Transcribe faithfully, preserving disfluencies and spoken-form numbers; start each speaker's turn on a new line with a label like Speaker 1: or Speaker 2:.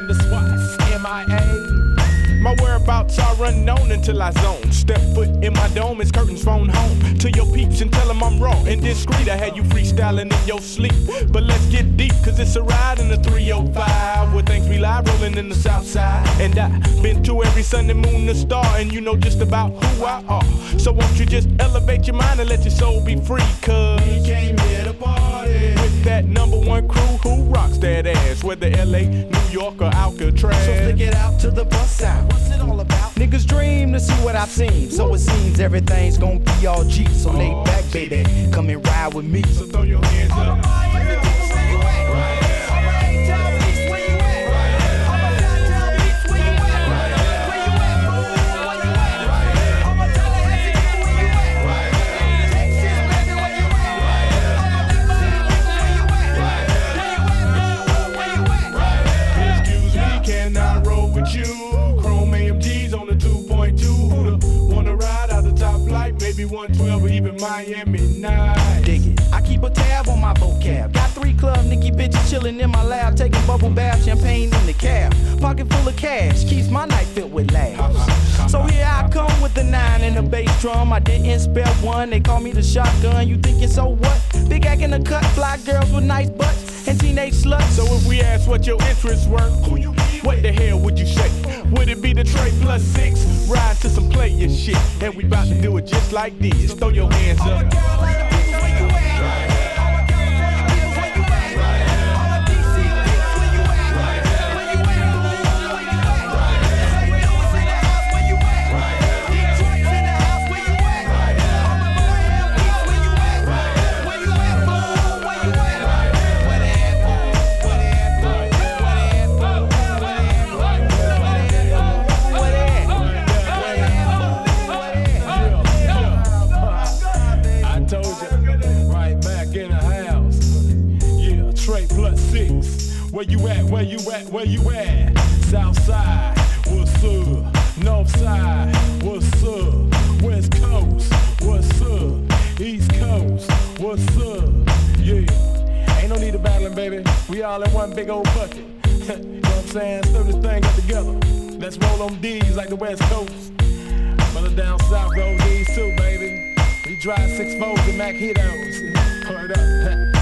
Speaker 1: under SWATs, M I A. My whereabouts are unknown until I zone. Step foot in my dome, it's curtains phone home. To your peeps and tell them I'm raw and discreet. I had you freestyling in your sleep. But let's get deep, cause it's a ride in the three oh five. Where things be live, rolling in the south side. And I've been to every Sunday, moon, and star. And you know just about who I are. So won't you just elevate your mind and let your soul be free. Cause we came here to party with that number one crew who rocks that ass. Whether L A, New York, or Alcatraz. So stick it out to the bus sound. What's it all about? Niggas dream to see what I've seen. So it seems everything's gonna be all G. So lay back, baby, come and ride with me. So throw your hands up. Maybe one twelve or even Miami nice. Dig it. I keep a tab on my vocab. Got three club Nicky bitches chilling in my lab, taking bubble bath, champagne in the cab. Pocket full of cash, keeps my night filled with laughs. So here I come with the nine and the bass drum. I didn't spell one, they call me the shotgun. You thinking so what? Big act in the cut, fly girls with nice butts and teenage sluts. So if we ask what your interests were, who you be? What the hell would you say? Would it be the Trey plus six? Ride to some player shit, and we bout to do it just like this. Throw your hands up. Where you at, where you at, where you at? South side, what's up? North side, what's up? West coast, what's up? East coast, what's up? Yeah, ain't no need of battling, baby. We all in one big old bucket. You know what I'm saying? Stir this thing up together. Let's roll on D's like the West Coast. Brother down south roll D's too, baby. We drive six fours and Mac Hitos. Hold up.